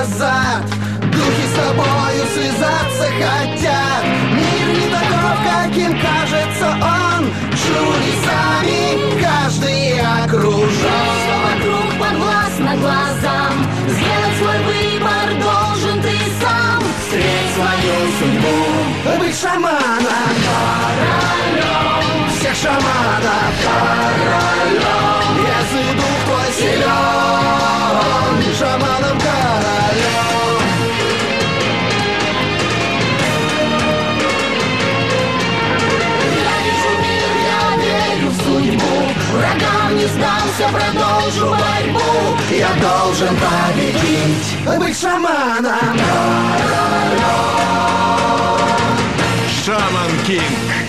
назад. Духи с тобою связаться хотят. Мир не таков, каким кажется он. Чудесами каждый окружен. Все вокруг подвластно глазам. Сделать свой выбор должен ты сам. Встреть свою судьбу, быть шаманом, королем всех шаманов, королем. Если дух твой силен, шаманом, королем. Я вижу мир, я верю в судьбу. Врагам не сдался, продолжу борьбу. Я должен победить, быть шаманом, королем. Шаман Кинг.